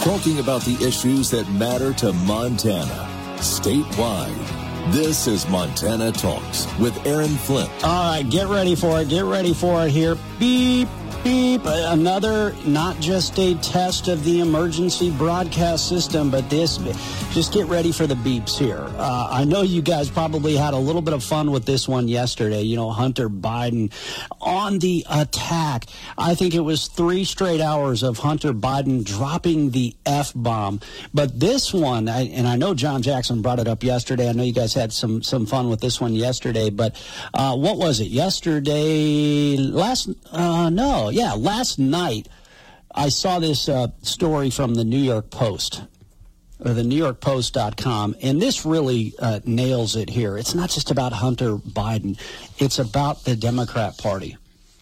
talking about the issues that matter to Montana, statewide. This is Montana Talks with Aaron Flint. All right, get ready for it. Get ready for it here. Beep, beep. Another, not just a test of the emergency broadcast system, but this, just get ready for the beeps here. I know you guys probably had a little bit of fun with this one yesterday. You know, Hunter Biden on the attack. I think it was 3 straight hours of Hunter Biden dropping the F-bomb. But this one, and I know John Jackson brought it up yesterday. I know you guys had some fun with this one yesterday. But what was it? Yesterday, last night, I saw this story from the New York Post, or the NewYorkPost.com, and this really nails it here. It's not just about Hunter Biden. It's about the Democrat Party.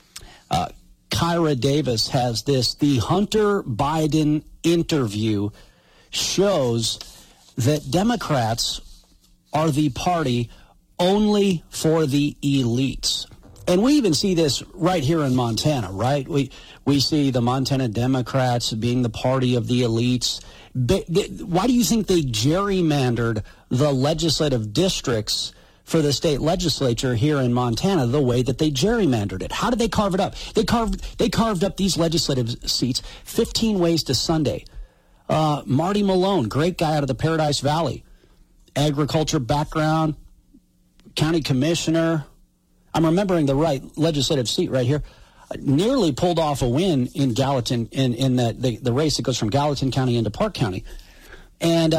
Kyra Davis has this. The Hunter Biden interview shows that Democrats are the party only for the elites. And we even see this right here in Montana, right? We see the Montana Democrats being the party of the elites. Why do you think they gerrymandered the legislative districts for the state legislature here in Montana the way that they gerrymandered it? How did they carve it up? They carved up these legislative seats 15 ways to Sunday. Marty Malone, great guy out of the Paradise Valley, agriculture background, county commissioner. I'm remembering the right legislative seat right here. Nearly pulled off a win in Gallatin in the race that goes from Gallatin County into Park County, and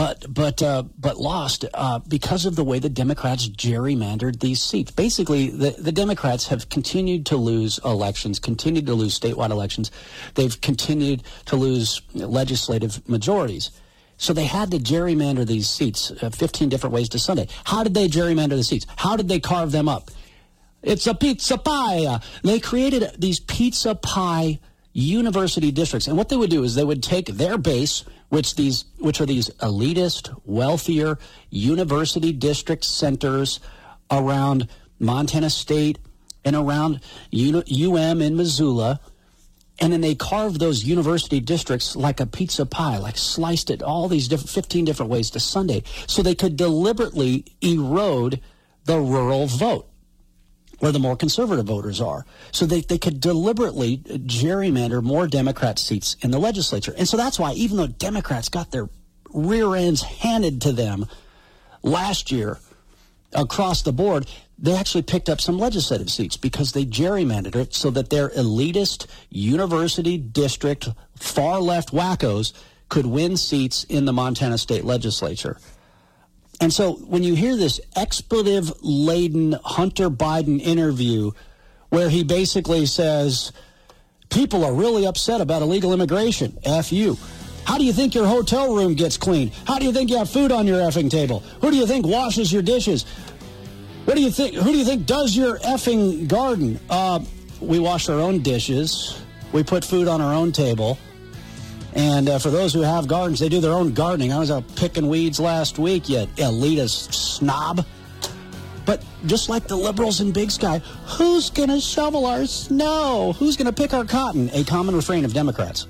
but lost because of the way the Democrats gerrymandered these seats. Basically, the Democrats have continued to lose elections, continued to lose statewide elections. They've continued to lose legislative majorities. So they had to gerrymander these seats 15 different ways to Sunday. How did they gerrymander the seats? How did they carve them up? It's a pizza pie. They created these pizza pie university districts. And what they would do is they would take their base, which are these elitist, wealthier university district centers around Montana State and around UM in Missoula. And then they carved those university districts like a pizza pie, like sliced it all these 15 different ways to Sunday, so they could deliberately erode the rural vote, where the more conservative voters are. So they could deliberately gerrymander more Democrat seats in the legislature. And so that's why, even though Democrats got their rear ends handed to them last year across the board, they actually picked up some legislative seats because they gerrymandered it so that their elitist university district far-left wackos could win seats in the Montana state legislature. And so when you hear this expletive-laden Hunter Biden interview where he basically says, people are really upset about illegal immigration, F you. How do you think your hotel room gets cleaned? How do you think you have food on your effing table? Who do you think washes your dishes? What do you think? Who do you think does your effing garden? We wash our own dishes. We put food on our own table. And for those who have gardens, they do their own gardening. I was out picking weeds last week, you elitist snob. But just like the liberals in Big Sky, who's going to shovel our snow? Who's going to pick our cotton? A common refrain of Democrats.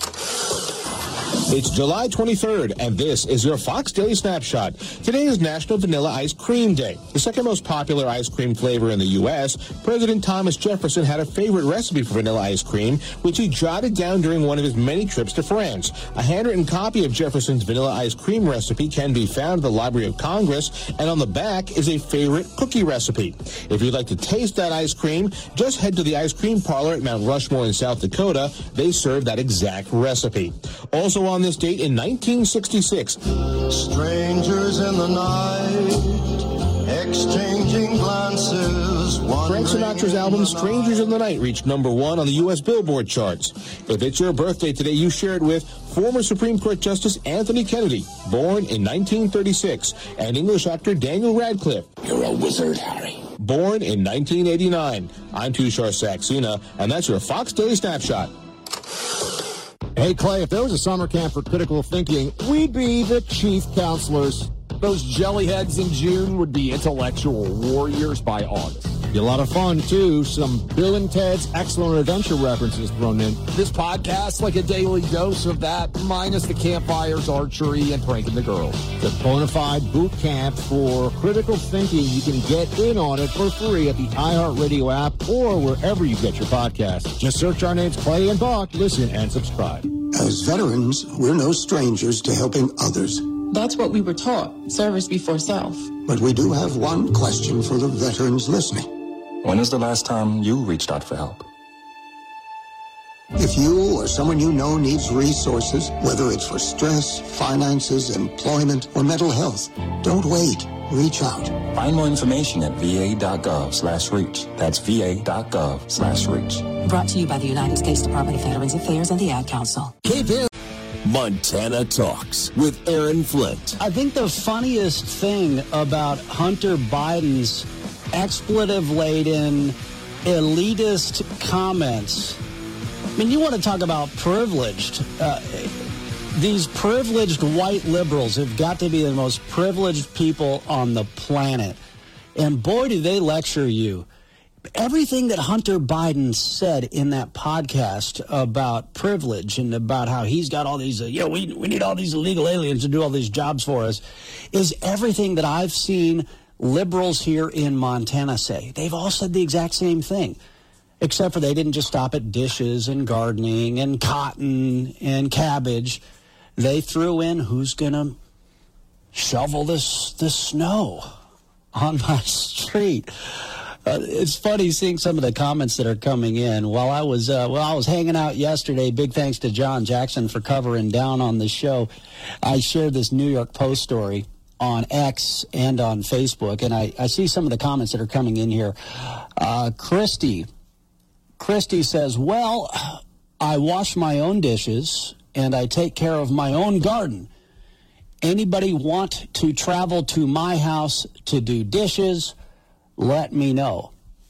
It's July 23rd, and this is your Fox Daily Snapshot. Today is National Vanilla Ice Cream Day. The second most popular ice cream flavor in the U.S., President Thomas Jefferson had a favorite recipe for vanilla ice cream, which he jotted down during one of his many trips to France. A handwritten copy of Jefferson's vanilla ice cream recipe can be found at the Library of Congress, and on the back is a favorite cookie recipe. If you'd like to taste that ice cream, just head to the ice cream parlor at Mount Rushmore in South Dakota. They serve that exact recipe. Also on this date in 1966. Strangers in the night, exchanging glances. Frank Sinatra's album Strangers in the Night reached #1 on the U.S. Billboard charts. If it's your birthday today, you share it with former Supreme Court Justice Anthony Kennedy, born in 1936, and English actor Daniel Radcliffe. You're a wizard, Harry. Born in 1989. I'm Tushar Saxena, and that's your Fox Daily Snapshot. Hey, Clay, if there was a summer camp for critical thinking, we'd be the chief counselors. Those jellyheads in June would be intellectual warriors by August. Be a lot of fun, too. Some Bill and Ted's Excellent Adventure references thrown in. This podcast's like a daily dose of that, minus the campfires, archery, and pranking the girls. The bona fide boot camp for critical thinking. You can get in on it for free at the iHeartRadio app or wherever you get your podcasts. Just search our names, Clay and Buck. Listen and subscribe. As veterans, we're no strangers to helping others. That's what we were taught, service before self. But we do have one question for the veterans listening. When is the last time you reached out for help? If you or someone you know needs resources, whether it's for stress, finances, employment, or mental health, don't wait. Reach out. Find more information at va.gov/reach. That's va.gov/reach. Brought to you by the United States Department of Veterans Affairs and the Ad Council. Keep it. Montana Talks with Aaron Flint. I think the funniest thing about Hunter Biden's expletive-laden, elitist comments, I mean, you want to talk about privileged. These privileged white liberals have got to be the most privileged people on the planet. And boy, do they lecture you. Everything that Hunter Biden said in that podcast about privilege and about how he's got all these, we need all these illegal aliens to do all these jobs for us, is everything that I've seen liberals here in Montana say. They've all said the exact same thing, except for they didn't just stop at dishes and gardening and cotton and cabbage. They threw in, who's going to shovel this snow on my street? It's funny seeing some of the comments that are coming in. While I was hanging out yesterday, big thanks to John Jackson for covering down on the show. I shared this New York Post story on X and on Facebook, and I see some of the comments that are coming in here. Christy says, well, I wash my own dishes and I take care of my own garden. Anybody want to travel to my house to do dishes? Let me know.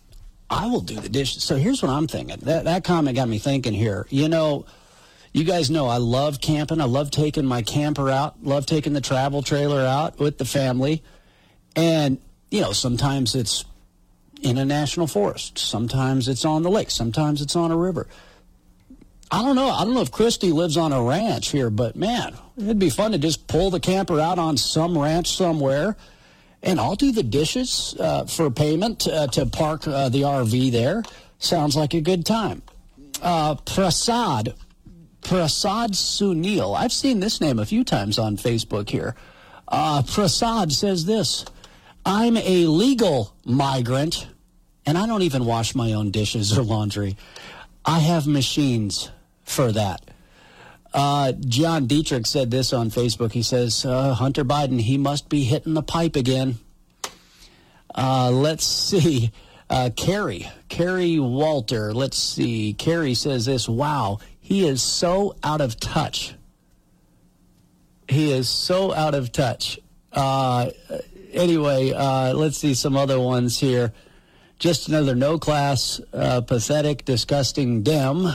I will do the dishes. So here's what I'm thinking. That comment got me thinking here. You know, you guys know I love camping. I love taking my camper out, love taking the travel trailer out with the family. And, sometimes it's in a national forest. Sometimes it's on the lake. Sometimes it's on a river. I don't know if Christy lives on a ranch here, but, man, it'd be fun to just pull the camper out on some ranch somewhere. And I'll do the dishes for payment to park the RV there. Sounds like a good time. Prasad Sunil. I've seen this name a few times on Facebook here. Prasad says this. I'm a legal migrant, and I don't even wash my own dishes or laundry. I have machines for that. John Dietrich said this on Facebook. He says, Hunter Biden, he must be hitting the pipe again. Let's see. Carrie Walter. Let's see. Carrie says this. Wow, he is so out of touch. He is so out of touch. Anyway, let's see some other ones here. Just another no-class, pathetic, disgusting Dem.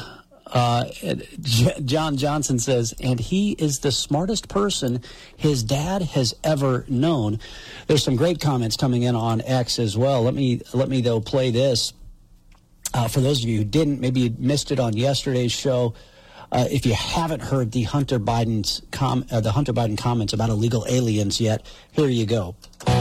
John Johnson says, and he is the smartest person his dad has ever known. There's some great comments coming in on X as well. Let me though play this. For those of you who didn't, maybe you missed it on yesterday's show. If you haven't heard the Hunter Biden comments about illegal aliens yet, here you go.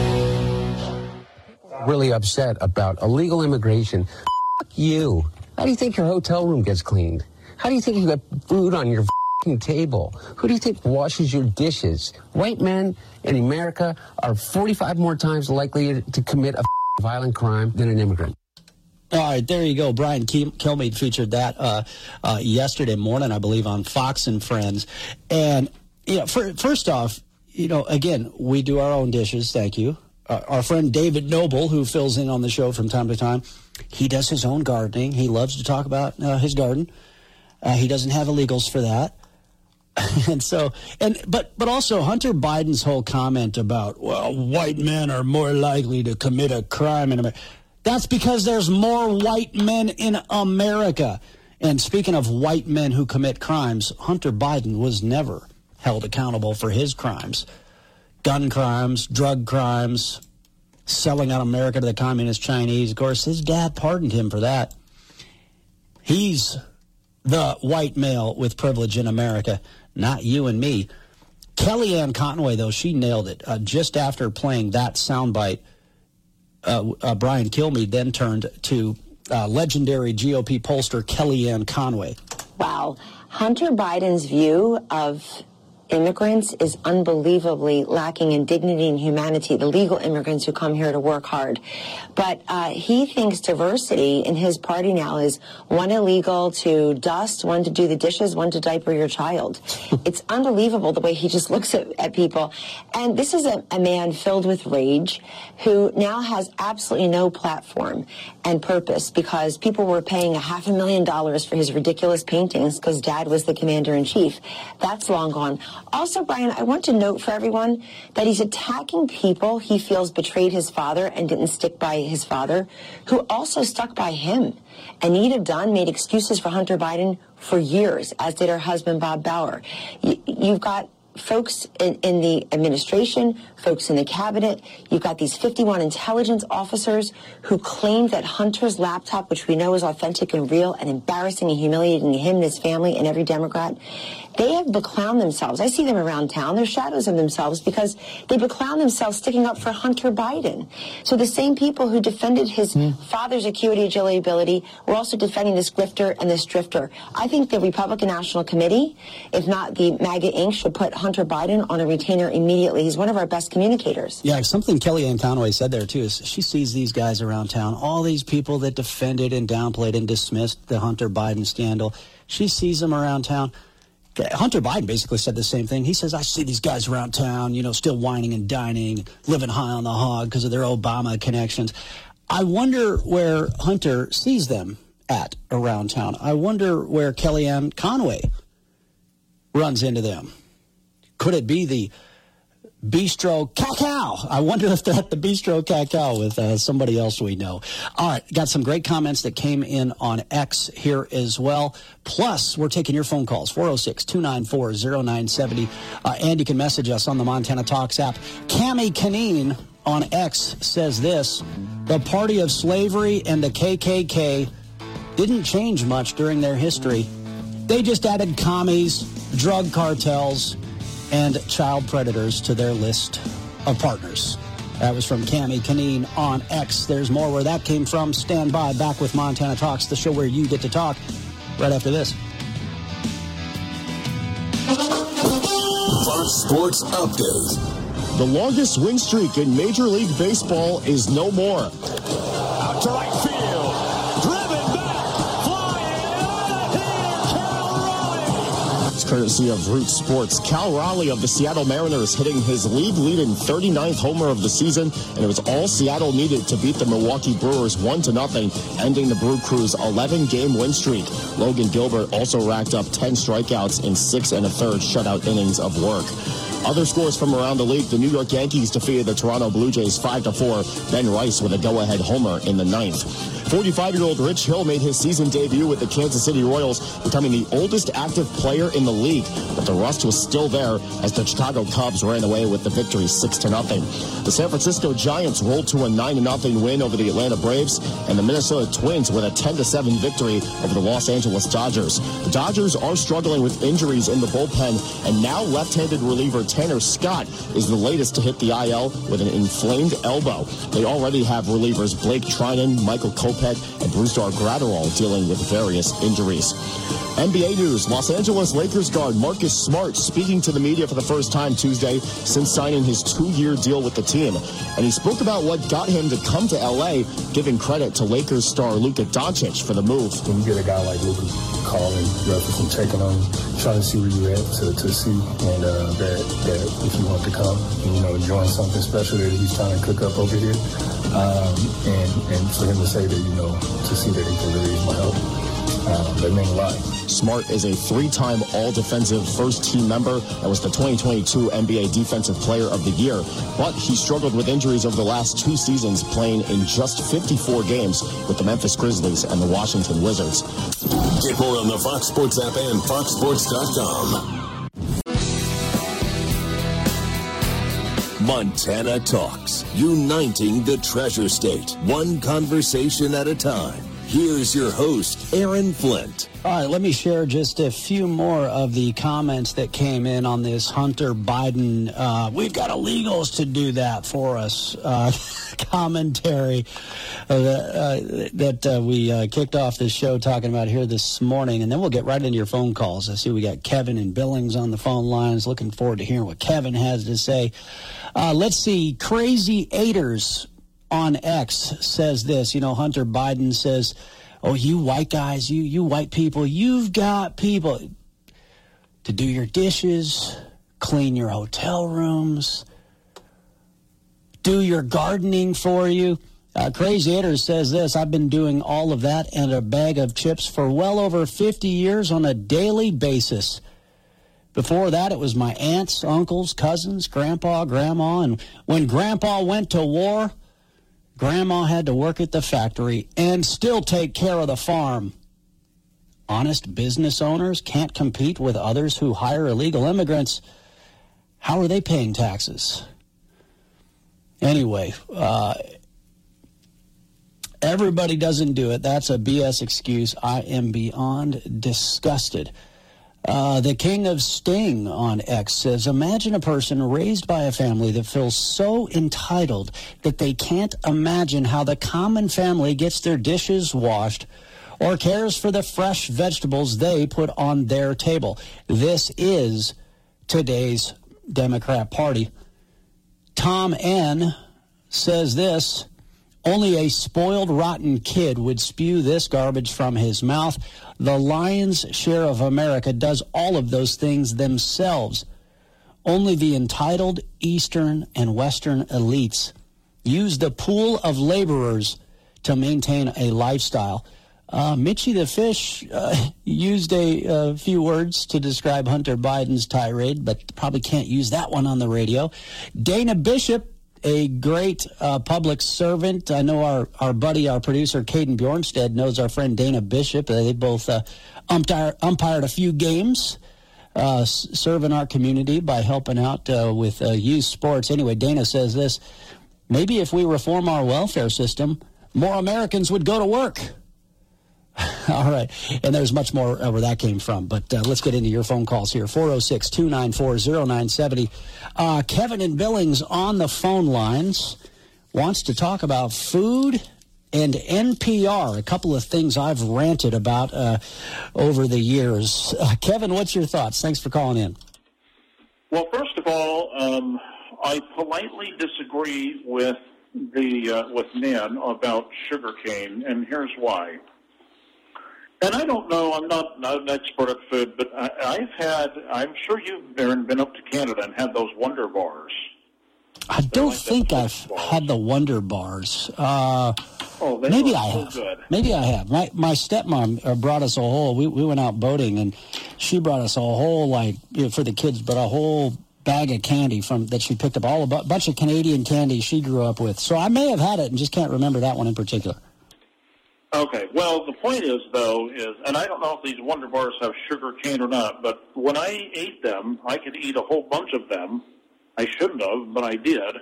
Really upset about illegal immigration. F*** you. How do you think your hotel room gets cleaned? How do you think you got food on your table? Who do you think washes your dishes? White men in America are 45 more times likely to commit a violent crime than an immigrant. All right, there you go. Brian Kilmeade featured that yesterday morning, I believe, on Fox and Friends. And, first off, again, we do our own dishes. Thank you. Our friend David Noble, who fills in on the show from time to time, he does his own gardening. He loves to talk about his garden. He doesn't have illegals for that. But also Hunter Biden's whole comment about, well, white men are more likely to commit a crime in America. That's because there's more white men in America. And speaking of white men who commit crimes, Hunter Biden was never held accountable for his crimes. Gun crimes, drug crimes, selling out America to the communist Chinese. Of course, his dad pardoned him for that. He's the white male with privilege in America, not you and me. Kellyanne Conway, though, she nailed it. Just after playing that soundbite, Brian Kilmeade then turned to legendary GOP pollster Kellyanne Conway. Wow. Hunter Biden's view of immigrants is unbelievably lacking in dignity and humanity, the legal immigrants who come here to work hard. But he thinks diversity in his party now is one illegal to dust, one to do the dishes, one to diaper your child. It's unbelievable the way he just looks at people. And this is a man filled with rage who now has absolutely no platform and purpose because people were paying $500,000 for his ridiculous paintings because Dad was the commander-in-chief. That's long gone. Also, Brian, I want to note for everyone that he's attacking people he feels betrayed his father and didn't stick by his father, who also stuck by him. Anita Dunn made excuses for Hunter Biden for years, as did her husband, Bob Bauer. You've got folks in the administration, folks in the cabinet. You've got these 51 intelligence officers who claim that Hunter's laptop, which we know is authentic and real and embarrassing and humiliating him and his family and every Democrat, they have beclowned themselves. I see them around town. They're shadows of themselves because they beclown themselves sticking up for Hunter Biden. So the same people who defended his father's acuity, agility, ability, were also defending this grifter and this drifter. I think the Republican National Committee, if not the MAGA Inc., should put Hunter Biden on a retainer immediately. He's one of our best communicators. Yeah, something Kellyanne Conway said there, too, is she sees these guys around town, all these people that defended and downplayed and dismissed the Hunter Biden scandal. She sees them around town. Hunter Biden basically said the same thing. He says, I see these guys around town, still whining and dining, living high on the hog because of their Obama connections. I wonder where Hunter sees them at around town. I wonder where Kellyanne Conway runs into them. Could it be the Bistro Cacao? I wonder if they're at the Bistro Cacao with somebody else we know. All right, got some great comments that came in on X here as well. Plus, we're taking your phone calls, 406-294-0970. And you can message us on the Montana Talks app. Cammie Canine on X says this: the party of slavery and the KKK didn't change much during their history. They just added commies, drug cartels, and child predators to their list of partners. That was from Cammie Canine on X. There's more where that came from. Stand by. Back with Montana Talks, the show where you get to talk, right after this. Fox Sports Update. The longest win streak in Major League Baseball is no more. Out to right field. Driven back. Flying out of here. Cal Raleigh. It's courtesy of Root Sports. Cal Raleigh of the Seattle Mariners hitting his league-leading 39th homer of the season, and it was all Seattle needed to beat the Milwaukee Brewers 1-0, ending the Brew Crew's 11-game win streak. Logan Gilbert also racked up 10 strikeouts in 6 1/3 shutout innings of work. Other scores from around the league: the New York Yankees defeated the Toronto Blue Jays 5-4. Ben Rice with a go-ahead homer in the 9th. 45-year-old Rich Hill made his season debut with the Kansas City Royals, becoming the oldest active player in the league. But the rust was still there as the Chicago Cubs ran away with the victory 6-0. The San Francisco Giants rolled to a 9-0 win over the Atlanta Braves, and the Minnesota Twins with a 10-7 victory over the Los Angeles Dodgers. The Dodgers are struggling with injuries in the bullpen, and now left-handed reliever Tanner Scott is the latest to hit the IL with an inflamed elbow. They already have relievers Blake Trinan, Michael Kopech, and Brusdar Graterol dealing with various injuries. NBA news: Los Angeles Lakers guard Marcus Smart speaking to the media for the first time Tuesday since signing his 2-year deal with the team. And he spoke about what got him to come to L.A., giving credit to Lakers star Luka Doncic for the move. When you get a guy like Luka calling reference and checking on, trying to see where you're at, to see, and that if you want to come and, join something special that he's trying to cook up over here, and for him to say that, to see that he can really use my help, that means a lot. Smart is a 3-time All-Defensive First-Team member and was the 2022 NBA Defensive Player of the Year. But he struggled with injuries over the last 2 seasons, playing in just 54 games with the Memphis Grizzlies and the Washington Wizards. Get more on the Fox Sports app and foxsports.com. Montana Talks, uniting the Treasure State, one conversation at a time. Here's your host, Aaron Flint. All right, let me share just a few more of the comments that came in on this Hunter Biden, we've got illegals to do that for us, commentary that we kicked off this show talking about here this morning. And then we'll get right into your phone calls. I see we got Kevin in Billings on the phone lines. Looking forward to hearing what Kevin has to say. Let's see, Crazy Aiders on X says this. Hunter Biden says, oh, you white guys, you white people, you've got people to do your dishes, clean your hotel rooms, do your gardening for you. Crazy Eater says this, I've been doing all of that and a bag of chips for well over 50 years on a daily basis. Before that, it was my aunts, uncles, cousins, grandpa, grandma, and when grandpa went to war, Grandma had to work at the factory and still take care of the farm. Honest business owners can't compete with others who hire illegal immigrants. How are they paying taxes? Anyway, everybody doesn't do it. That's a BS excuse. I am beyond disgusted. The King of Sting on X says, imagine a person raised by a family that feels so entitled that they can't imagine how the common family gets their dishes washed or cares for the fresh vegetables they put on their table. This is today's Democrat Party. Tom N. says this, only a spoiled, rotten kid would spew this garbage from his mouth. The lion's share of America does all of those things themselves. Only the entitled Eastern and Western elites use the pool of laborers to maintain a lifestyle. Mitchie the Fish used a few words to describe Hunter Biden's tirade, but probably can't use that one on the radio. Dana Bishop, a great public servant. I know our buddy, our producer, Caden Bjornstead, knows our friend Dana Bishop. They both umpired a few games, serving our community by helping out with youth sports. Anyway, Dana says this, maybe if we reform our welfare system, more Americans would go to work. All right. And there's much more where that came from. But let's get into your phone calls here. 406-294-0970. Kevin in Billings on the phone lines wants to talk about food and NPR, a couple of things I've ranted about over the years. Kevin, what's your thoughts? Thanks for calling in. Well, first of all, I politely disagree with Nan about sugarcane, and here's why. And I don't know, I'm not an expert at food, but I'm sure you've been up to Canada and had those Wonder Bars. I don't think I've had the Wonder Bars. Maybe I have. Good. Maybe I have. My stepmom brought us a whole, we went out boating, and she brought us a whole, for the kids, but a whole bag of candy that she picked up, a bunch of Canadian candy she grew up with. So I may have had it and just can't remember that one in particular. Okay, well, the point is, though, and I don't know if these Wonder Bars have sugar cane or not, but when I ate them, I could eat a whole bunch of them. I shouldn't have, but I did.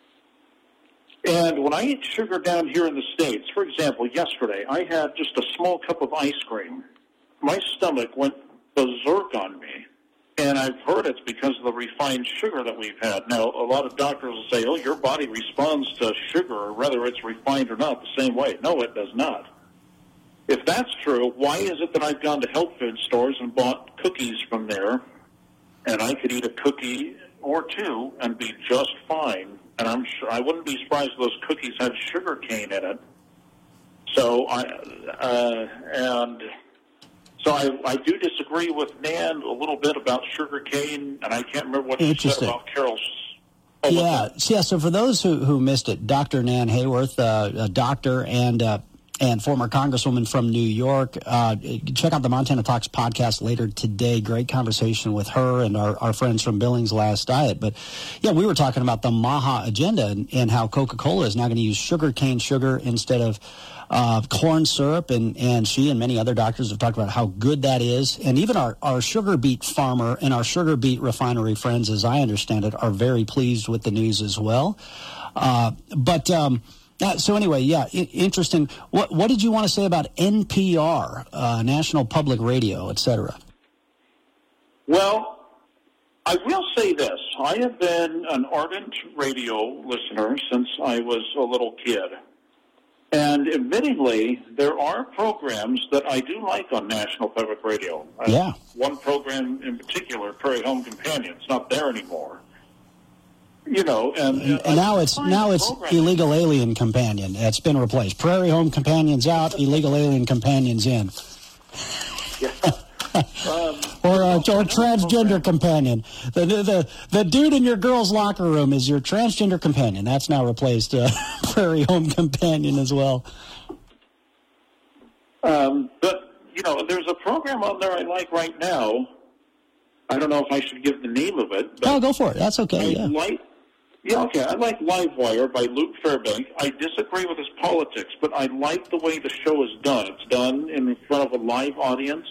And when I eat sugar down here in the States, for example, yesterday, I had just a small cup of ice cream. My stomach went berserk on me, and I've heard it's because of the refined sugar that we've had. Now, a lot of doctors will say, oh, your body responds to sugar, whether it's refined or not, the same way. No, it does not. If that's true, why is it that I've gone to health food stores and bought cookies from there, and I could eat a cookie or two and be just fine? And I'm sure I wouldn't be surprised if those cookies had sugar cane in it. So I do disagree with Nan a little bit about sugar cane, and I can't remember what you said about Carol's. So for those who missed it, Dr. Nan Hayworth, a doctor and and former congresswoman from New York. Check out the Montana Talks podcast later today. Great conversation with her and our friends from Billings Last Diet. But, yeah, we were talking about the MAHA agenda and how Coca-Cola is now going to use sugarcane sugar instead of corn syrup, and she and many other doctors have talked about how good that is. And even our sugar beet farmer and our sugar beet refinery friends, as I understand it, are very pleased with the news as well. So anyway, yeah, interesting. What did you want to say about NPR, National Public Radio, et cetera? Well, I will say this. I have been an ardent radio listener since I was a little kid. And admittingly, there are programs that I do like on National Public Radio. Yeah. One program in particular, Prairie Home Companion, it's not there anymore. You know, and now it's Illegal Alien Companion. It's been replaced. Prairie Home Companion's out, Illegal Alien Companion's in. Or transgender companion. The dude in your girl's locker room is your transgender companion. That's now replaced Prairie Home Companion as well. But, you know, there's a program on there I like right now. I don't know if I should give the name of it. But go for it. That's okay. I like Livewire by Luke Fairbank. I disagree with his politics, but I like the way the show is done. It's done in front of a live audience.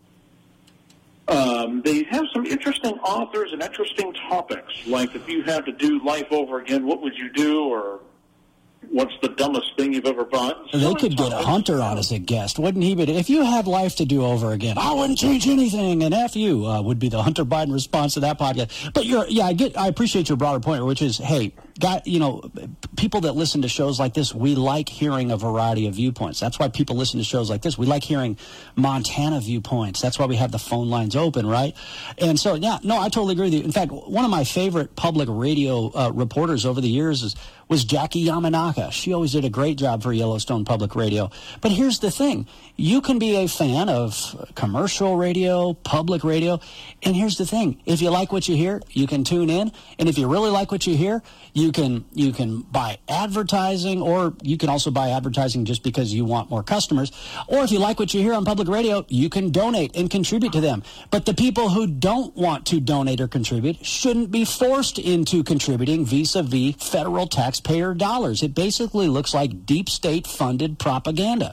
They have some interesting authors and interesting topics, like if you had to do life over again, what would you do, or what's the dumbest thing you've ever bought? They could get Hunter on as a guest, wouldn't he? But if you had life to do over again, I wouldn't change anything, and F you would be the Hunter Biden response to that podcast. But I appreciate your broader point, which is, hey, people that listen to shows like this, we like hearing a variety of viewpoints. That's why people listen to shows like this. We like hearing Montana viewpoints. That's why we have the phone lines open, right? And so, I totally agree with you. In fact, one of my favorite public radio reporters over the years was Jackie Yamanaka. She always did a great job for Yellowstone Public Radio. But here's the thing. You can be a fan of commercial radio, public radio, and here's the thing. If you like what you hear, you can tune in. And if you really like what you hear, you can buy advertising, or you can also buy advertising just because you want more customers. Or if you like what you hear on public radio, you can donate and contribute to them. But the people who don't want to donate or contribute shouldn't be forced into contributing vis-a-vis federal taxpayer dollars. It basically looks like deep state-funded propaganda.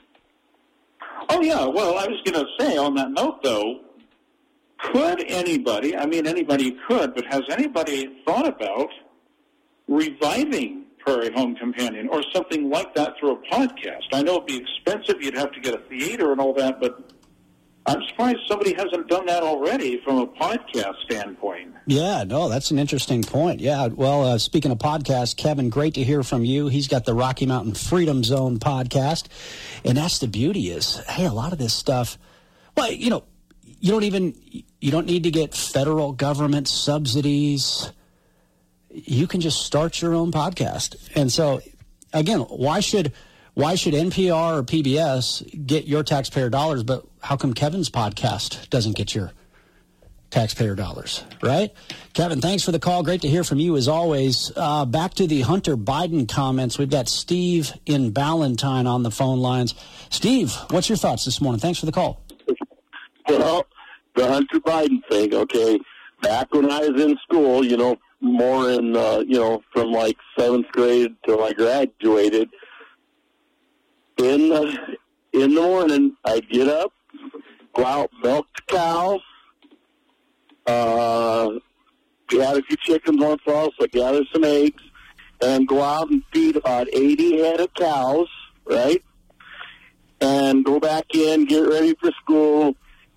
Oh, yeah. Well, I was going to say on that note, though, could anybody could, but has anybody thought about reviving Prairie Home Companion or something like that through a podcast? I know it'd be expensive. You'd have to get a theater and all that, but I'm surprised somebody hasn't done that already from a podcast standpoint. Yeah, no, that's an interesting point. Yeah, well, speaking of podcasts, Kevin, great to hear from you. He's got the Rocky Mountain Freedom Zone podcast, and that's the beauty is, hey, a lot of this stuff, well, you don't need to get federal government subsidies. You can just start your own podcast. And so, again, why should NPR or PBS get your taxpayer dollars, but how come Kevin's podcast doesn't get your taxpayer dollars, right? Kevin, thanks for the call. Great to hear from you as always. Back to the Hunter Biden comments. We've got Steve in Ballantyne on the phone lines. Steve, what's your thoughts this morning? Thanks for the call. Well, the Hunter Biden thing, okay, back when I was in school, more in, from like 7th grade till I graduated, in the morning, I'd get up, go out, milk the cows. We had a few chickens once in a while, so I'd gather some eggs, and go out and feed about 80 head of cows, right? And go back in, get ready for school,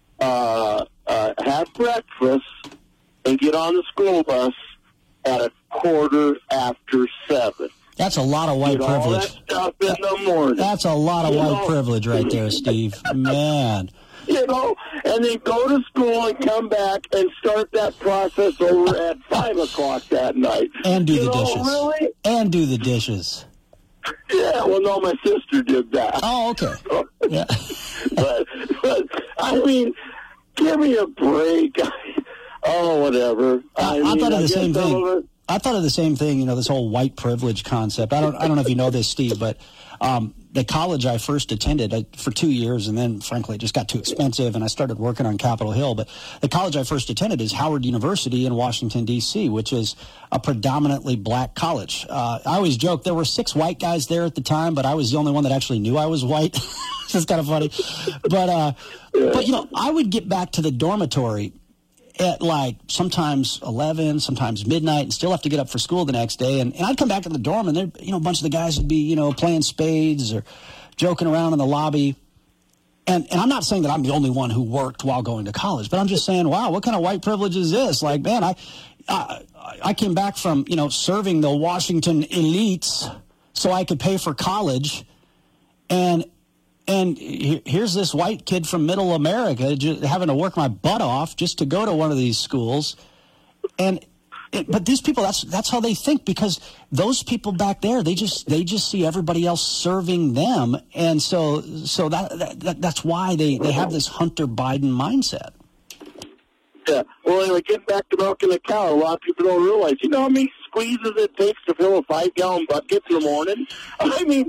have breakfast, and get on the school bus at 7:15. That's a lot of white privilege. That stuff in the morning. That's a lot of white privilege right there, Steve. Man. And then go to school and come back and start that process over at 5 o'clock that night. And do the dishes. Really? And do the dishes. Yeah, well, no, my sister did that. Oh, okay. Yeah. but, I mean, give me a break. Oh, whatever. I thought of the same thing. I thought of the same thing, you know, this whole white privilege concept. I don't know if you know this, Steve, but the college I first attended for 2 years, and then, frankly, it just got too expensive, and I started working on Capitol Hill. But the college I first attended is Howard University in Washington, D.C., which is a predominantly black college. I always joke there were 6 white guys there at the time, but I was the only one that actually knew I was white. It's kind of funny. But, you know, I would get back to the dormitory at like sometimes 11, sometimes midnight, and still have to get up for school the next day. And I'd come back in the dorm, and there, you know, a bunch of the guys would be, you know, playing spades or joking around in the lobby. And I'm not saying that I'm the only one who worked while going to college, but I'm just saying, wow, what kind of white privilege is this? Like, man, I came back from, you know, serving the Washington elites so I could pay for college, and here's this white kid from middle America just having to work my butt off just to go to one of these schools. But these people, that's how they think, because those people back there, they just see everybody else serving them. And so that's why they have this Hunter Biden mindset. Yeah. Well, anyway, getting back to milking the cow, a lot of people don't realize, you know how many squeezes it takes to fill a 5-gallon bucket in the morning? I mean,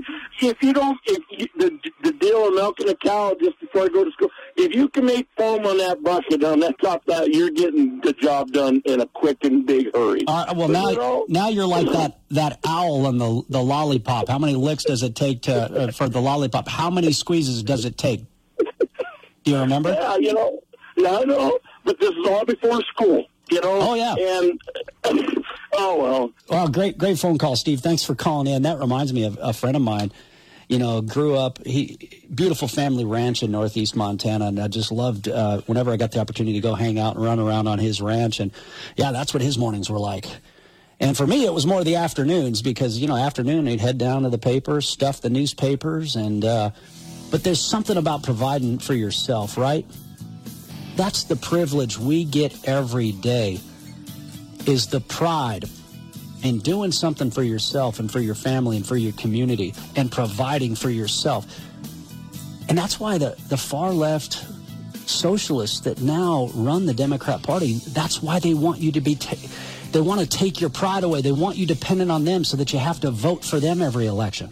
the deal of milking a cow just before I go to school, if you can make foam on that bucket, on that top, you're getting the job done in a quick and big hurry. Well, now you're like that owl and the lollipop. How many licks does it take for the lollipop? How many squeezes does it take? Do you remember? Yeah, you know. Yeah, I know. But this is all before school, you know? Oh, yeah. And, oh, well. Well, great phone call, Steve. Thanks for calling in. That reminds me of a friend of mine, you know, grew up, beautiful family ranch in northeast Montana, and I just loved whenever I got the opportunity to go hang out and run around on his ranch. And, yeah, that's what his mornings were like. And for me, it was more the afternoons because, you know, afternoon he'd head down to the papers, stuff the newspapers, and but there's something about providing for yourself, right? That's the privilege we get every day, is the pride in doing something for yourself and for your family and for your community and providing for yourself. And that's why the far left socialists that now run the Democrat Party, that's why they want you to be, they want to take your pride away. They want you dependent on them so that you have to vote for them every election.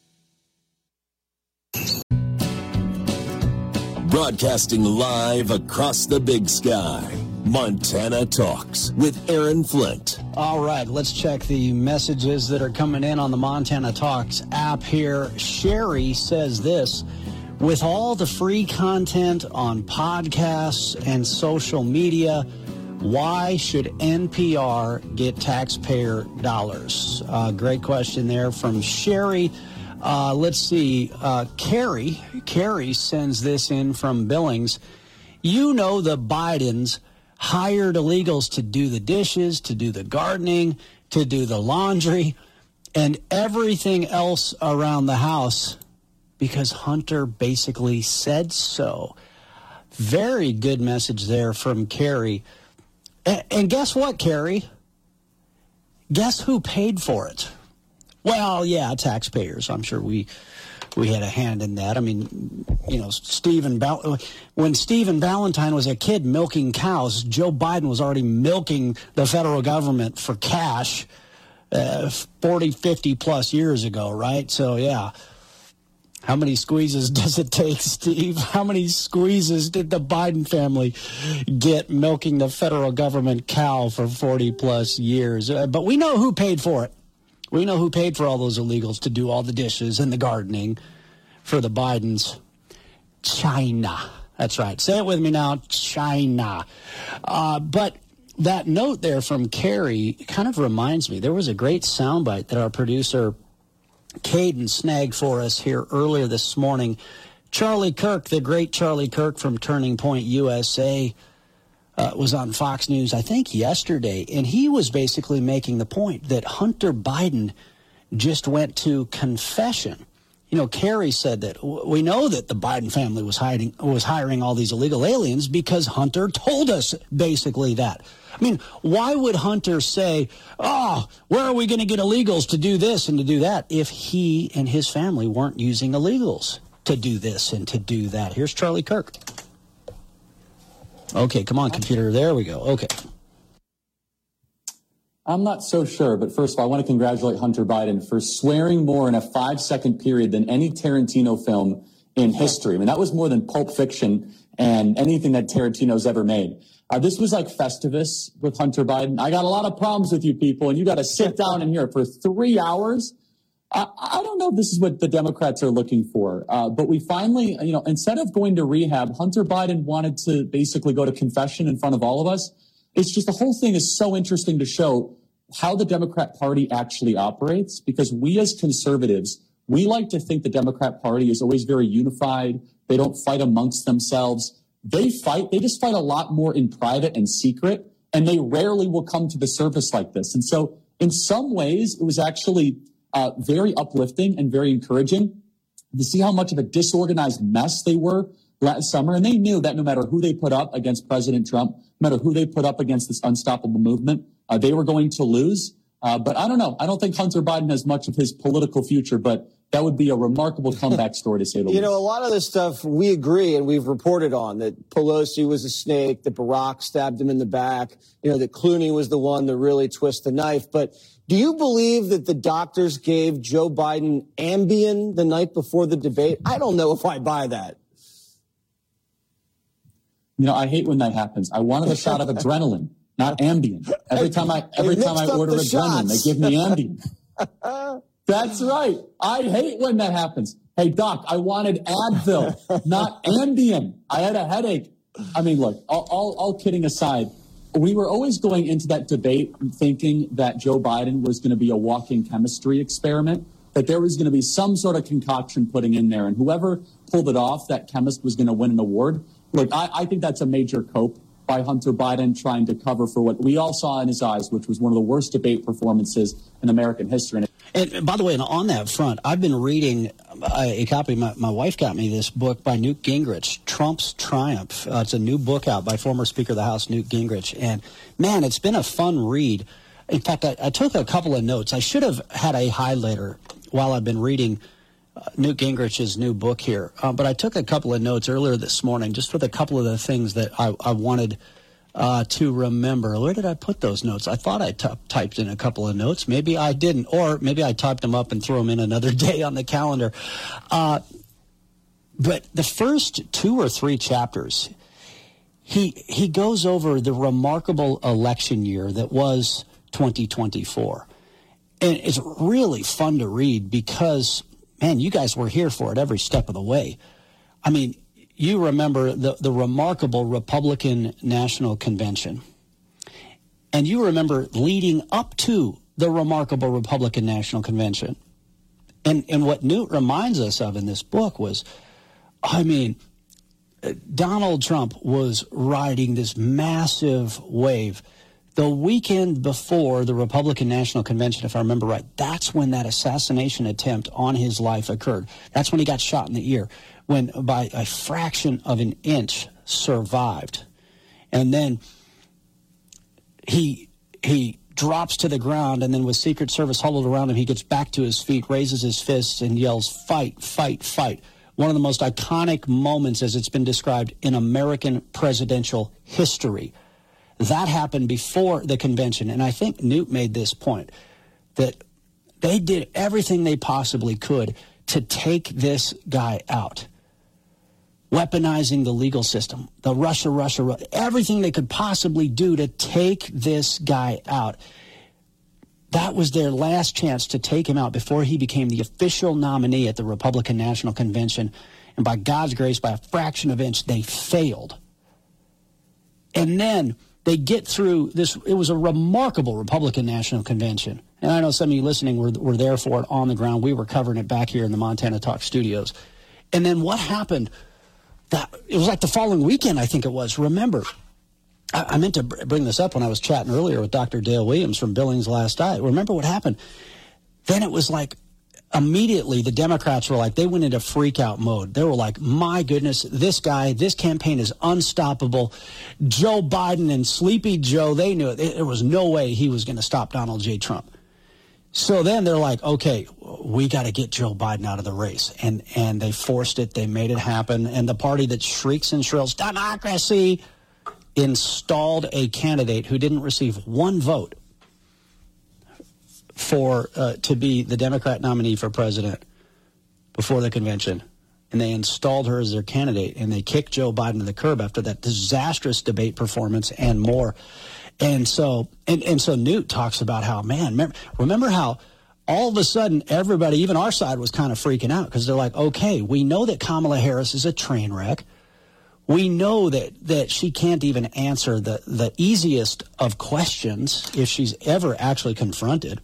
Broadcasting live across the big sky, Montana Talks with Aaron Flint. All right, let's check the messages that are coming in on the Montana Talks app here. Sherry says this: with all the free content on podcasts and social media, why should NPR get taxpayer dollars? Great question there from Sherry. Let's see. Carrie sends this in from Billings. You know, the Bidens hired illegals to do the dishes, to do the gardening, to do the laundry, and everything else around the house because Hunter basically said so. Very good message there from Carrie. And guess what, Carrie? Guess who paid for it? Well, yeah, taxpayers. I'm sure we had a hand in that. I mean, you know, when Stephen Ballantyne was a kid milking cows, Joe Biden was already milking the federal government for cash 40, 50 plus years ago, right? So, yeah. How many squeezes does it take, Steve? How many squeezes did the Biden family get milking the federal government cow for 40 plus years? But we know who paid for it. We know who paid for all those illegals to do all the dishes and the gardening for the Bidens. China. That's right. Say it with me now. China. But that note there from Carrie kind of reminds me. There was a great soundbite that our producer Caden snagged for us here earlier this morning. Charlie Kirk, the great Charlie Kirk from Turning Point USA, was on Fox News, I think, yesterday, and he was basically making the point that Hunter Biden just went to confession. You know, Kerry said that we know that the Biden family was hiring all these illegal aliens because Hunter told us basically that. I mean, why would Hunter say, oh, where are we going to get illegals to do this and to do that if he and his family weren't using illegals to do this and to do that? Here's Charlie Kirk. Okay, come on, computer. There we go. Okay. I'm not so sure, but first of all, I want to congratulate Hunter Biden for swearing more in a 5-second period than any Tarantino film in history. I mean, that was more than Pulp Fiction and anything that Tarantino's ever made. This was like Festivus with Hunter Biden. I got a lot of problems with you people, and you got to sit down in here for 3 hours. I don't know if this is what the Democrats are looking for, but we finally, instead of going to rehab, Hunter Biden wanted to basically go to confession in front of all of us. It's just the whole thing is so interesting to show how the Democrat Party actually operates, because we as conservatives, we like to think the Democrat Party is always very unified. They don't fight amongst themselves. They just fight a lot more in private and secret, and they rarely will come to the surface like this. And so in some ways, it was actually very uplifting and very encouraging to see how much of a disorganized mess they were last summer. And they knew that no matter who they put up against President Trump, no matter who they put up against this unstoppable movement, they were going to lose. But I don't know. I don't think Hunter Biden has much of his political future, but that would be a remarkable comeback story, to say the least. A lot of this stuff we agree and we've reported on, that Pelosi was a snake, that Barack stabbed him in the back, that Clooney was the one that really twisted the knife. But do you believe that the doctors gave Joe Biden Ambien the night before the debate? I don't know if I buy that. I hate when that happens. I wanted a shot of adrenaline, not Ambien. Every time I order adrenaline, they give me Ambien. That's right. I hate when that happens. Hey, Doc, I wanted Advil, not Ambien. I had a headache. I mean, look, all kidding aside, we were always going into that debate thinking that Joe Biden was going to be a walking chemistry experiment, that there was going to be some sort of concoction putting in there, and whoever pulled it off, that chemist was going to win an award. Look, I think that's a major cope by Hunter Biden trying to cover for what we all saw in his eyes, which was one of the worst debate performances in American history. And by the way, on that front, I've been reading a copy. My wife got me this book by Newt Gingrich, Trump's Triumph. It's a new book out by former Speaker of the House, Newt Gingrich. And, man, it's been a fun read. In fact, I took a couple of notes. I should have had a highlighter while I've been reading Newt Gingrich's new book here. But I took a couple of notes earlier this morning just with a couple of the things that I wanted to remember. Where did I put those notes? I thought I typed in a couple of notes. Maybe I didn't, or maybe I typed them up and threw them in another day on the calendar. But the first 2 or 3 chapters, he goes over the remarkable election year that was 2024. And it's really fun to read because, man, you guys were here for it every step of the way. I mean, you remember the remarkable Republican National Convention. And you remember leading up to the remarkable Republican National Convention. And what Newt reminds us of in this book was, Donald Trump was riding this massive wave. The weekend before the Republican National Convention, if I remember right, that's when that assassination attempt on his life occurred. That's when he got shot in the ear, when by a fraction of an inch survived. And then he drops to the ground, and then with Secret Service huddled around him, he gets back to his feet, raises his fists, and yells, "Fight, fight, fight." One of the most iconic moments, as it's been described, in American presidential history. That happened before the convention, and I think Newt made this point, that they did everything they possibly could to take this guy out. Weaponizing the legal system, the Russia, everything they could possibly do to take this guy out. That was their last chance to take him out before he became the official nominee at the Republican National Convention. And by God's grace, by a fraction of an inch, they failed. And then they get through this. It was a remarkable Republican National Convention. And I know some of you listening were there for it on the ground. We were covering it back here in the Montana Talk studios. And then what happened? It was like the following weekend, I think it was. Remember, I meant to bring this up when I was chatting earlier with Dr. Dale Williams from Billings Last Diet. Remember what happened? Then it was like immediately the Democrats were like, they went into freak-out mode. They were like, my goodness, this guy, this campaign is unstoppable. Joe Biden and Sleepy Joe, they knew it. There was no way he was going to stop Donald J. Trump. So then they're like, okay, we got to get Joe Biden out of the race. And they forced it. They made it happen. And the party that shrieks and shrills, democracy, installed a candidate who didn't receive one vote to be the Democrat nominee for president before the convention. And they installed her as their candidate, and they kicked Joe Biden to the curb after that disastrous debate performance and more. And so Newt talks about how, man, remember how all of a sudden everybody, even our side, was kind of freaking out because they're like, okay, we know that Kamala Harris is a train wreck. We know that she can't even answer the easiest of questions if she's ever actually confronted.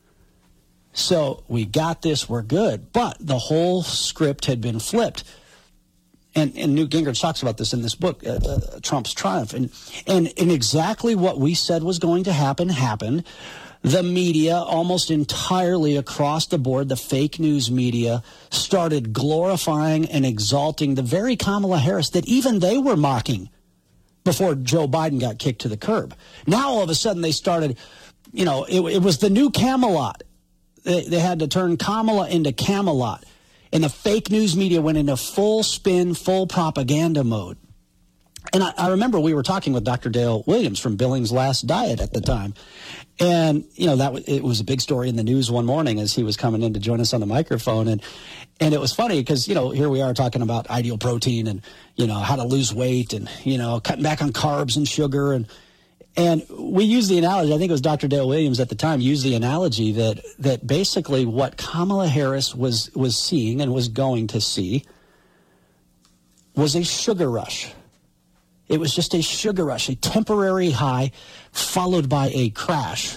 So we got this, we're good. But the whole script had been flipped. And Newt Gingrich talks about this in this book, Trump's Triumph. And exactly what we said was going to happen happened. The media, almost entirely across the board, the fake news media, started glorifying and exalting the very Kamala Harris that even they were mocking before Joe Biden got kicked to the curb. Now, all of a sudden, they started, it was the new Camelot. They had to turn Kamala into Camelot. And the fake news media went into full spin, full propaganda mode. And I remember we were talking with Dr. Dale Williams from Billings Last Diet at the time. And, it was a big story in the news one morning as he was coming in to join us on the microphone. And it was funny because, here we are talking about ideal protein and, how to lose weight and, cutting back on carbs and sugar. And we used the analogy, I think it was Dr. Dale Williams at the time, used the analogy that basically what Kamala Harris was seeing and was going to see was a sugar rush. It was just a sugar rush, a temporary high followed by a crash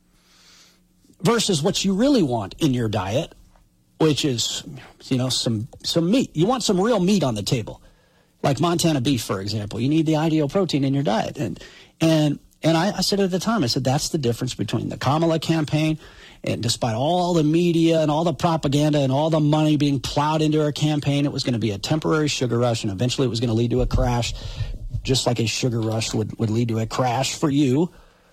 versus what you really want in your diet, which is, some meat. You want some real meat on the table, like Montana beef, for example. You need the ideal protein in your diet. And I said at the time, I said, that's the difference between the Kamala campaign and despite all the media and all the propaganda and all the money being plowed into her campaign, it was going to be a temporary sugar rush and eventually it was going to lead to a crash. Just like a sugar rush would lead to a crash for you.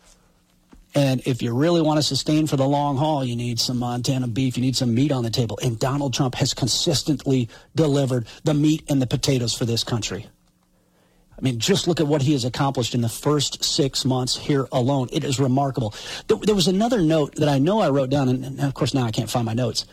And if you really want to sustain for the long haul, you need some Montana beef, you need some meat on the table. And Donald Trump has consistently delivered the meat and the potatoes for this country. I mean, just look at what he has accomplished in the first 6 months here alone. It is remarkable. There was another note that I know I wrote down, and of course now I can't find my notes.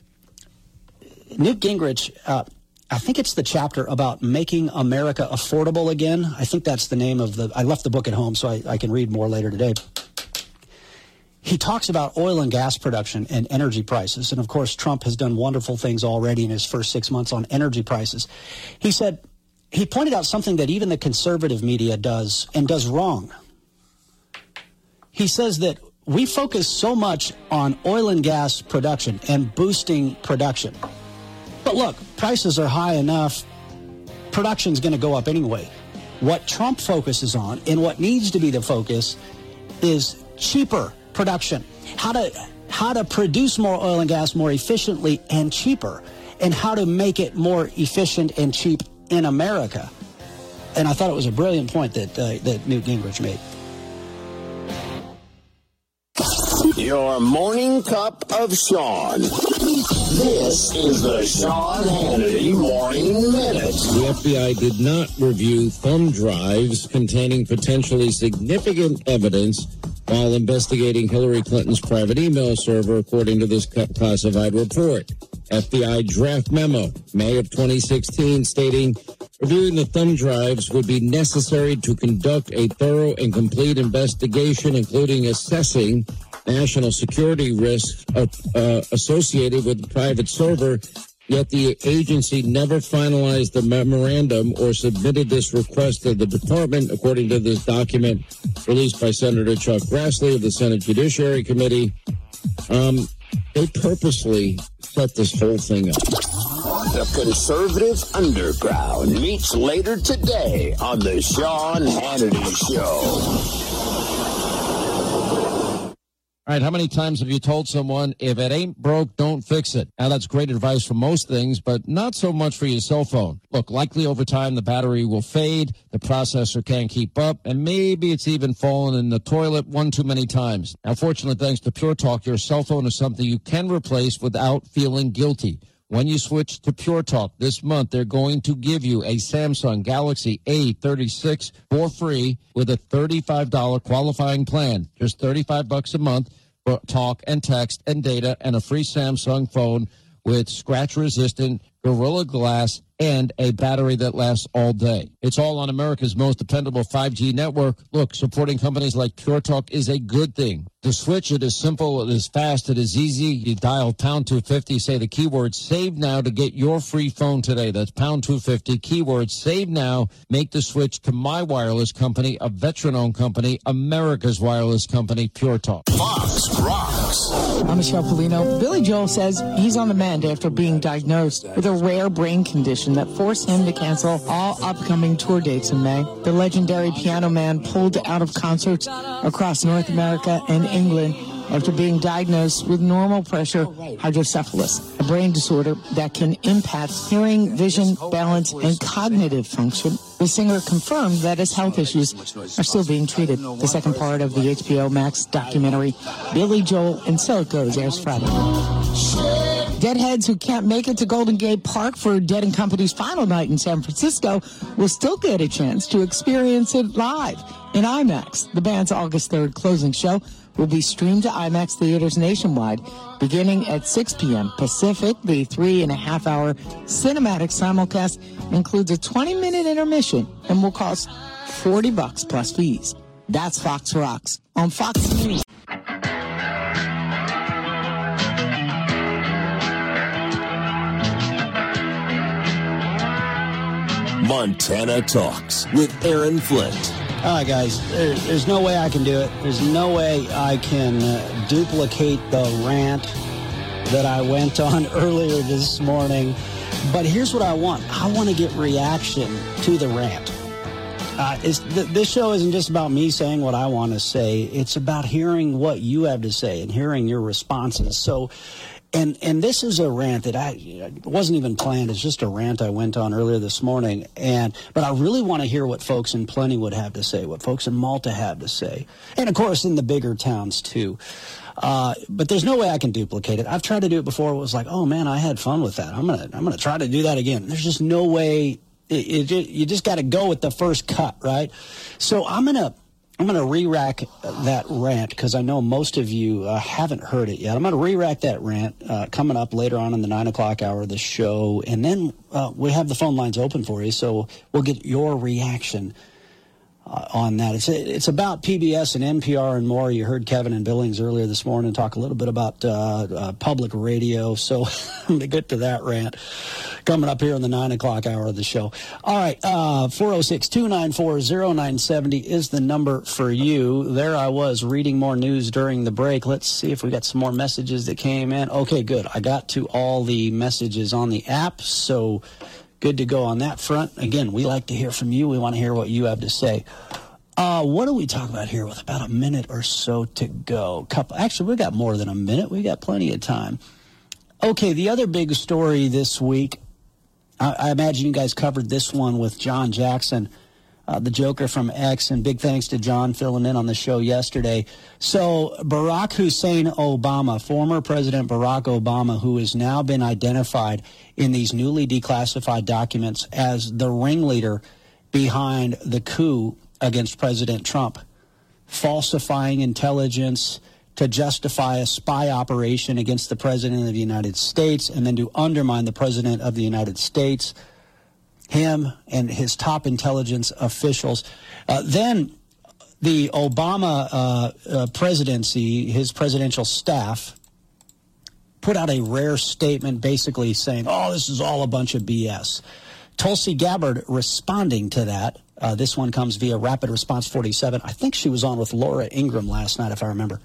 Newt Gingrich, I think it's the chapter about making America affordable again. I think that's the name of I left the book at home, so I can read more later today. He talks about oil and gas production and energy prices. And, of course, Trump has done wonderful things already in his first 6 months on energy prices. He pointed out something that even the conservative media does and does wrong. He says that we focus so much on oil and gas production and boosting production. But look, prices are high enough. Production's going to go up anyway. What Trump focuses on and what needs to be the focus is cheaper production. How to produce more oil and gas more efficiently and cheaper, and how to make it more efficient and cheap in America. And I thought it was a brilliant point that Newt Gingrich made. Your morning cup of Sean. This is the Sean Hannity Morning Minute. The FBI did not review thumb drives containing potentially significant evidence while investigating Hillary Clinton's private email server, according to this classified report. FBI draft memo, May of 2016, stating reviewing the thumb drives would be necessary to conduct a thorough and complete investigation, including assessing national security risks associated with the private server, yet the agency never finalized the memorandum or submitted this request to the department, according to this document released by Senator Chuck Grassley of the Senate Judiciary Committee. They purposely set this whole thing up. The conservative underground meets later today on the Sean Hannity Show. All right, how many times have you told someone, if it ain't broke, don't fix it? Now, that's great advice for most things, but not so much for your cell phone. Look, likely over time, the battery will fade, the processor can't keep up, and maybe it's even fallen in the toilet one too many times. Now, fortunately, thanks to Pure Talk, your cell phone is something you can replace without feeling guilty. When you switch to Pure Talk this month, they're going to give you a Samsung Galaxy A36 for free with a $35 qualifying plan. Just $35 a month for talk and text and data and a free Samsung phone with scratch-resistant Gorilla Glass and a battery that lasts all day. It's all on America's most dependable 5G network. Look, supporting companies like Pure Talk is a good thing. To switch, it is simple, it is fast, it is easy. You dial pound 250, say the keyword save now to get your free phone today. That's pound 250, keyword save now. Make the switch to my wireless company, a veteran-owned company, America's wireless company, Pure Talk. Fox Rocks. I'm Michelle Polino. Billy Joel says he's on the mend after being diagnosed with a rare brain condition that forced him to cancel all upcoming tour dates in May. The legendary piano man pulled out of concerts across North America and England after being diagnosed with normal pressure hydrocephalus, a brain disorder that can impact hearing, vision, balance, and cognitive function. The singer confirmed that his health issues are still being treated. The second part of the HBO Max documentary, Billy Joel and So It Goes, airs Friday. Deadheads who can't make it to Golden Gate Park for Dead & Company's final night in San Francisco will still get a chance to experience it live in IMAX. The band's August 3rd closing show will be streamed to IMAX theaters nationwide beginning at 6 p.m. Pacific. The 3.5-hour cinematic simulcast includes a 20-minute intermission and will cost $40 plus fees. That's Fox Rocks on Fox News. Montana Talks with Aaron Flint. All right, guys, there's no way I can do it. There's no way I can duplicate the rant that I went on earlier this morning. But here's what I want. I want to get reaction to the rant. This show isn't just about me saying what I want to say. It's about hearing what you have to say and hearing your responses. So, and this is a rant that I wasn't even planned. It's just a rant I went on earlier this morning. But I really want to hear what folks in Plentywood have to say, what folks in Malta have to say, and of course in the bigger towns too. But there's no way I can duplicate it. I've tried to do it before. It was like, oh man, I had fun with that. I'm gonna try to do that again. There's just no way. You just got to go with the first cut, right? So I'm gonna re-rack that rant because I know most of you haven't heard it yet. I'm going to re-rack that rant coming up later on in the 9 o'clock hour of the show. And then we have the phone lines open for you, so we'll get your reaction on that. It's about PBS and NPR and more. You heard Kevin and Billings earlier this morning talk a little bit about public radio. So I'm going to get to that rant coming up here in the 9 o'clock hour of the show. All right, 406-294-0970 is the number for you. There I was reading more news during the break. Let's see if we got some more messages that came in. Okay, good. I got to all the messages on the app, so good to go on that front. Again, we like to hear from you. We want to hear what you have to say. What do we talk about here with about a minute or so to go? Actually, we got more than a minute. We got plenty of time. Okay, the other big story this week, I imagine you guys covered this one with John Jackson, the Joker from X, and big thanks to John filling in on the show yesterday. So Barack Hussein Obama, former President Barack Obama, who has now been identified in these newly declassified documents as the ringleader behind the coup against President Trump, falsifying intelligence to justify a spy operation against the President of the United States and then to undermine the President of the United States, him and his top intelligence officials. Then the Obama presidency, his presidential staff, put out a rare statement basically saying, oh, this is all a bunch of BS. Tulsi Gabbard responding to that. This one comes via Rapid Response 47. I think she was on with Laura Ingraham last night, if I remember.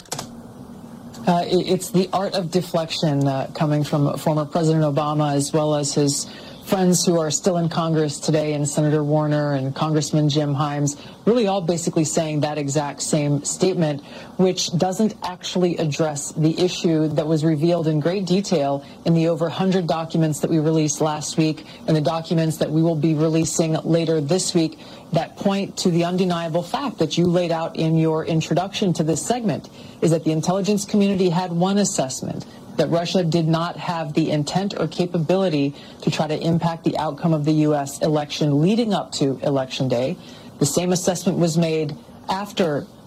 It's the art of deflection coming from former President Obama as well as his friends who are still in Congress today, and Senator Warner and Congressman Jim Himes, really all basically saying that exact same statement, which doesn't actually address the issue that was revealed in great detail in the over 100 documents that we released last week and the documents that we will be releasing later this week that point to the undeniable fact that you laid out in your introduction to this segment, is that the intelligence community had one assessment, that Russia did not have the intent or capability to try to impact the outcome of the U.S. election leading up to Election Day. The same assessment was made after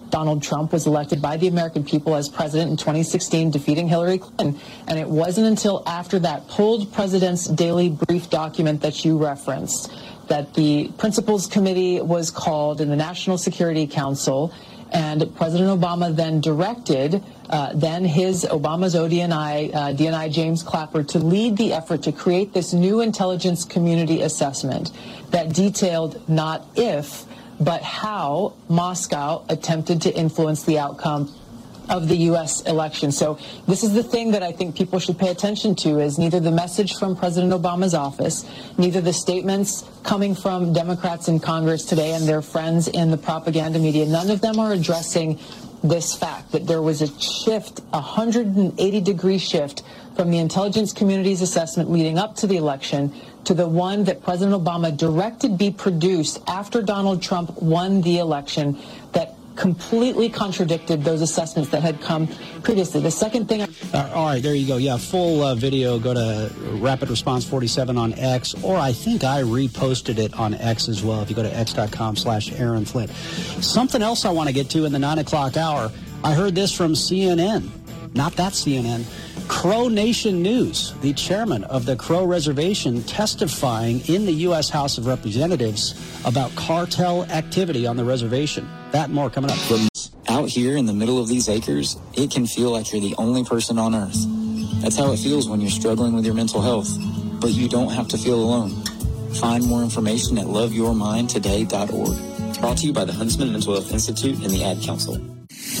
Donald Trump was elected by the American people as president in 2016, defeating Hillary Clinton. And it wasn't until after that pulled President's Daily Brief document that you referenced that the Principals Committee was called in the National Security Council, and President Obama then directed Obama's DNI James Clapper to lead the effort to create this new intelligence community assessment that detailed not if, but how Moscow attempted to influence the outcome of the U.S. election. So this is the thing that I think people should pay attention to, is neither the message from President Obama's office, neither the statements coming from Democrats in Congress today and their friends in the propaganda media, none of them are addressing this fact that there was a shift, a 180-degree shift from the intelligence community's assessment leading up to the election to the one that President Obama directed be produced after Donald Trump won the election, that completely contradicted those assessments that had come previously. The second thing... all right, there you go. Yeah, full video, go to Rapid Response 47 on X, or I think I reposted it on X as well, if you go to x.com/Aaron Flint. Something else I want to get to in the 9 o'clock hour. I heard this from CNN. Not that CNN. Crow Nation News, the chairman of the Crow Reservation, testifying in the U.S. House of Representatives about cartel activity on the reservation. That and more coming up. Out here in the middle of these acres, it can feel like you're the only person on Earth. That's how it feels when you're struggling with your mental health. But you don't have to feel alone. Find more information at loveyourmindtoday.org. Brought to you by the Huntsman Mental Health Institute and the Ad Council.